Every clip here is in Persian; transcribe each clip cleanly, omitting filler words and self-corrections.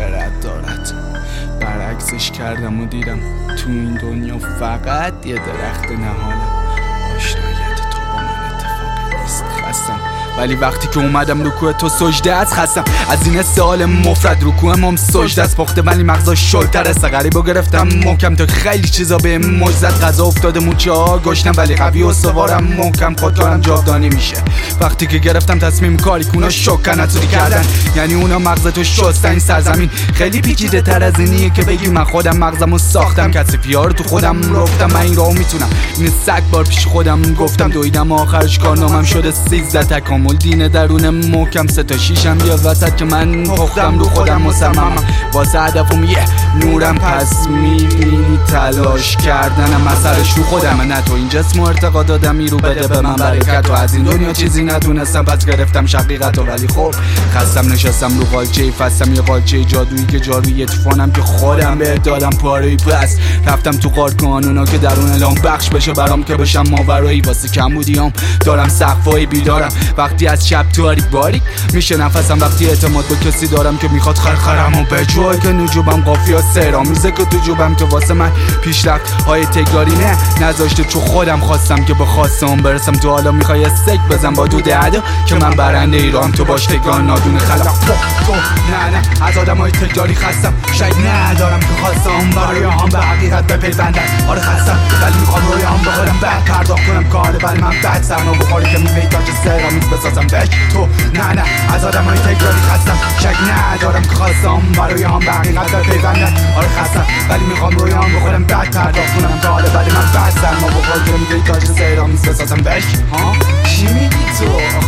خرد دارد. برعکسش کردم و دیدم تو این دنیا فقط یه درخت نهالم. آشنایت تو با من اتفاقی نیست، خستم. ولی وقتی که اومدم رکوع تو سجده از خستم. از این سوال مفرد رکوعم هم سجده از پخته ولی مغزا شلتر است. غریبو گرفتم محکم تا خیلی چیزا به مجزت غذا افتاده موچه ها گشتم ولی قوی و سوارم محکم خودکارم جاودانی میشه. وقتی که گرفتم تصمیم کاری که اونا شکنتوری کردن، یعنی اونا مغزتو شستن. این سرزمین خیلی پیچیده تر از اینیه که بگی من خودم مغزمو ساختم. کثیفی‌ها رو تو خودم رفتم، من این راهو میتونم. این 100 بار پیش خودم گفتم دویدم آخرش کارنامم شده 13 تکامل دین درون محکم 3 تا 6م بیا وسط که من پختم رو خودم مصممم واسه هدفم یه نورم. پس میبینی تلاش کردنم اثرش رو خودم، نه تو این جسم و ارتقا دادم رو بده به من برکت و از این دنیا چیزی نتونستم پس گرفتم شقیقتو. ولی خب خستم نشستم رو قالچه فستم، یه قالچه جادویی که جاروی طوفانم که خودم به دادم پاره پس رفتم تو غار کانونا که درون الان بخش بشه برام که بشم ماورایی. واسه کمبودیام دارم سقفای بیدارم وقتی از شب تاریک باریک میشه نفسم. وقتی اعتماد به کسی دارم که میخواد خرخرم و به جای که نجوبم قافیه سرامیزه که تو جوبم که واسه من پیشرفت های تکراری نذاشته چون خودم خواستم که به خواستم برسم. تو حالا میخوای سک بزن با دود عدا که من برنده ایران تو باش تکرار نادون خلق. نه از آدم های تکراری خستم، شاید ندارم که خواستم برای هم به حقیقت بپیوندن. آره خستم ولی میخوام روی هم بخورم بعد پرداخت کنم کاره ولی من بعد سرما بخوری که میوهی تاج سرامیز بسازم بش تو. نه از آدم های تکراری خستم، شاید ندارم که خواستم برای هم به حقیقت بپیوندن. آره خستم ولی میخوام روی هم بخورم بعد پرداخت کنم کاره ولی من بعد سرما بخوری که میوهی تاج سرامیز بسازم بش. چی میگی تو؟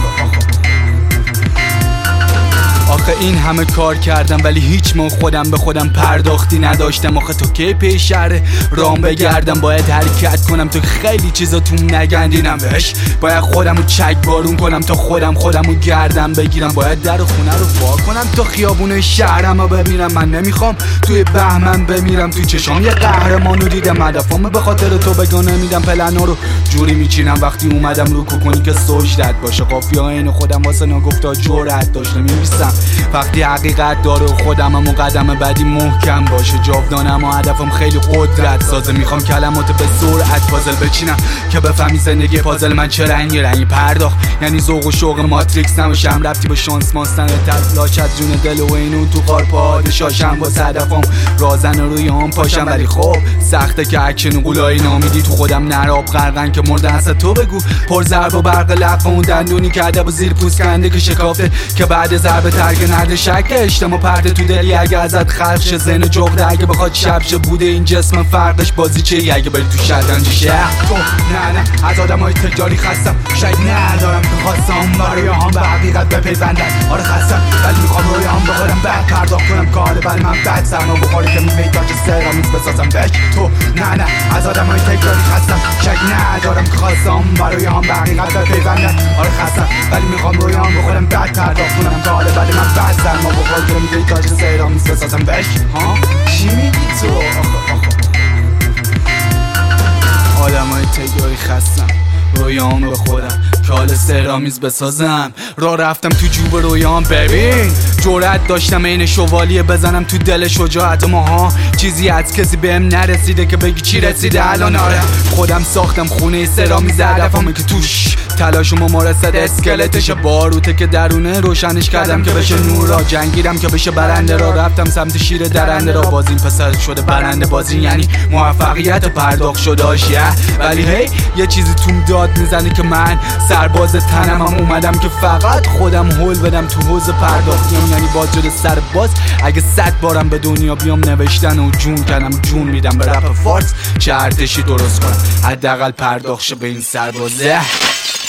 آخه این همه کار کردم ولی هیچ من خودم به خودم پرداختی نداشتم. آخه تو کی پی شهر رام بگردم، باید حرکت کنم تو خیلی چیزا تو نگندینم بهش. باید خودمو چک بارون کنم تا خودمو گردم بگیرم. باید در و خونه رو وا کنم تا خیابون شهرمو ببینم. من نمیخوام توی بهمن بمیرم، تو چشام یه قهرمانو دیدم. هدفامو به خاطر تو بگم نمیدم، پلنا رو جوری میچینم وقتی اومدم رو کنی که سجدت باشه. قافیه اینو خودم واسه نگفتا جرأت داشتم می‌نویسم وقتی حقیقت داره خودمم و قدم بعدی محکم باشه. جاودانم و هدفم خیلی قدرت سازه. میخوام کلمات به سرعت پازل بچینم که بفهمی زندگی پازل من چه رنگی پرداخت. یعنی ذوق و شوق ماتریکس نمیشم، ربطی به شانس ماستن تلاش از جون دل و اینو تو غار پادشاشم. واسه هدفم رازن روی هم پاشم ولی خب سخته که اکشن و قولایی نامیدی تو خودم نراب غرقن که مردن از تو بگو. پر ضرب و برق لقب اون دندونی که ادب و زیر پوست کنده که شکافته که بعد ضربه ترک نرد شک اجتماع پرده تو دلی اگه ازت خلق شه. ذهن جغده اگه بخواد شب شه بوده این جسم فرقش بازی چه اگه بری تو شطرنج شهر. نه از آدم های تجاری خستم، شاید ندارم که خواستم برای هم به حقیقت بپیوندن. آره خستم ولی میخوام روی هم بخورم بعد پرداخت کنم کاره ولی من بعد سرما بخوری که میوهی تاج سرامیز بسازم بش تو. نه از آدم های تجاری خستم، شاید ندارم که خواستم برای هم به حقیقت بپیوندن. آره خستم ولی میخوام روی هم بخورم بعد پرداخت کنم کاره ولی من بعد سرما بخوری که میوهی تاج سرامیز بسازم بش. چی میگی تو؟ آدمای تجاری خستم، رویام به خودم کال سرامیز بسازم. راه رفتم تو جوب رویام، ببین جرأت داشتم این شوالیه بزنم تو دل شجاعت ماها. چیزی از کسی بهم نرسیده که بگی چی رسیده الان. آره خودم ساختم خونه سرامیز، هدفمه که توش تلاش و ممارست اسکلتش باروته که درونه روشنش کردم که بشه نور را. جنگیدم که بشه برنده را، رفتم سمت شیر درنده را. بازین پسر شده برنده بازی یعنی موفقیت پرداخت شده آشیه. ولی هی یه چیزی توم داد میزنه که من سرباز تنم هم اومدم که فقط خودم هول بدم تو حوض پرداختیم. یعنی باز جد سرباز اگه 100 بارم به دنیا بیام نوشتن و جون کنم جون میدم به رپ فارس چه ارتشی درست کنم حداقل پرداخت شه به این سربازه.